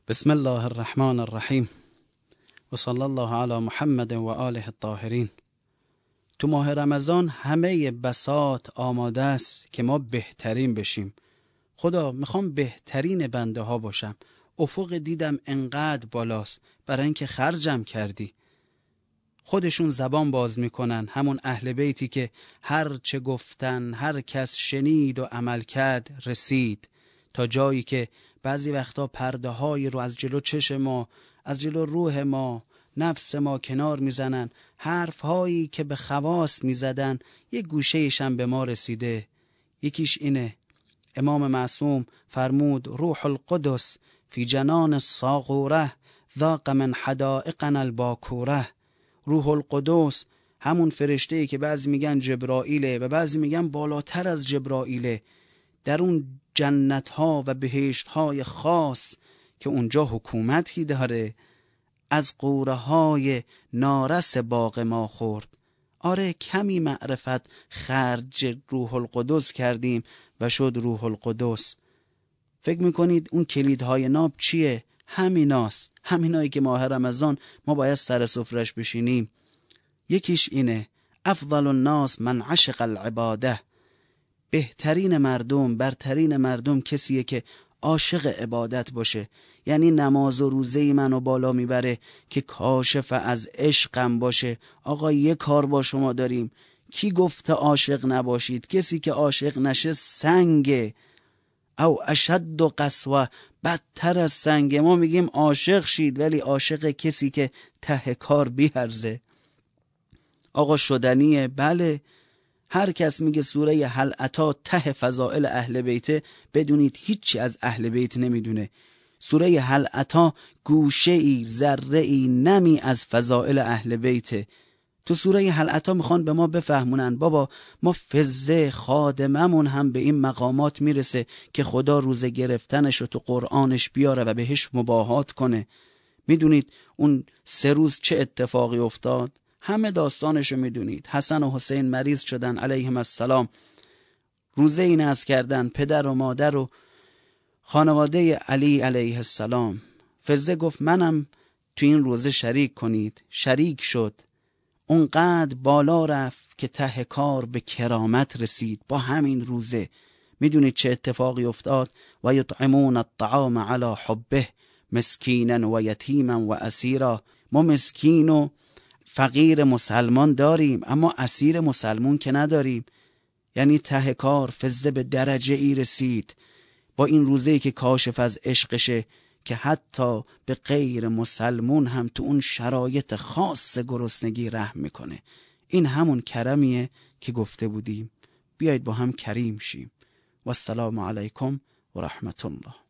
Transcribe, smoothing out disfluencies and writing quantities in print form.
بسم الله الرحمن الرحیم و صلی الله علی محمد و آله الطاهرین. تو ماه رمضان همه بساط آماده است که ما بهترین بشیم. خدا میخوام بهترین بنده ها باشم. افق دیدم انقدر بالاست برای اینکه خرجم کردی. خودشون زبان باز میکنن، همون اهل بیتی که هر چه گفتن هر کس شنید و عمل کرد رسید، تا جایی که بعضی وقتا پرده های رو از جلو چشم ما، از جلو روح ما، نفس ما کنار میزنن. حرف هایی که به خواص میزدن یک گوشه‌ایش هم به ما رسیده. یکیش اینه: امام معصوم فرمود روح القدس فی جنان الصاغوره ذاق من حدائقنا الباکوره. روح القدس همون فرشته‌ای که بعضی میگن جبرائیله و بعضی میگن بالاتر از جبرائیله، در اون جنت ها و بهشت های خاص که اونجا حکومتی داره، از قوره های نارس باغ ما خورد. آره، کمی معرفت خرج روح القدس کردیم و شد روح القدس. فکر میکنید اون کلیدهای ناب چیه؟ همیناست، همینایی که ماه رمضان ما باید سر سفرش بشینیم. یکیش اینه: افضل الناس من عشق العباده. بهترین مردم، برترین مردم کسیه که عاشق عبادت باشه. یعنی نماز و روزه منو بالا میبره که کاشف از عشقم باشه. آقا یه کار با شما داریم، کی گفته عاشق نباشید؟ کسی که عاشق نشه سنگه، او اشد و قسوه، بدتر از سنگ. ما میگیم عاشق شید، ولی عاشق کسی که ته کار بیارزه. آقا شدنیه؟ بله. هر کس میگه سوره هل اتی ته فضائل اهل بیته، بدونید هیچی از اهل بیت نمیدونه. سوره هل اتی گوشه ای، ذره ای، نمی از فضائل اهل بیته. تو سوره هل اتی میخوان به ما بفهمونن بابا ما فزه خادممون هم به این مقامات میرسه که خدا روزه گرفتنش رو تو قرآنش بیاره و بهش مباهات کنه. میدونید اون 3 روز چه اتفاقی افتاد؟ همه داستانشو میدونید. حسن و حسین مریض شدن علیهم السلام، روزه این از کردن، پدر و مادر و خانواده علی علیه السلام. فزه گفت منم تو این روزه شریک کنید. شریک شد، اونقدر بالا رفت که ته کار به کرامت رسید با همین روزه. میدونید چه اتفاقی افتاد؟ و یطعمون الطعام علی حبه مسکینا و یتیما و اسیرا. ما مسکین و فقیر مسلمان داریم، اما اسیر مسلمون که نداریم. یعنی ته کار فزه به درجه ای رسید با این روزه‌ای که کاشف از عشقشه که حتی به غیر مسلمون هم تو اون شرایط خاص گرسنگی رحم میکنه. این همون کرمیه که گفته بودیم. بیایید با هم کریم شیم. و السلام علیکم و رحمت الله.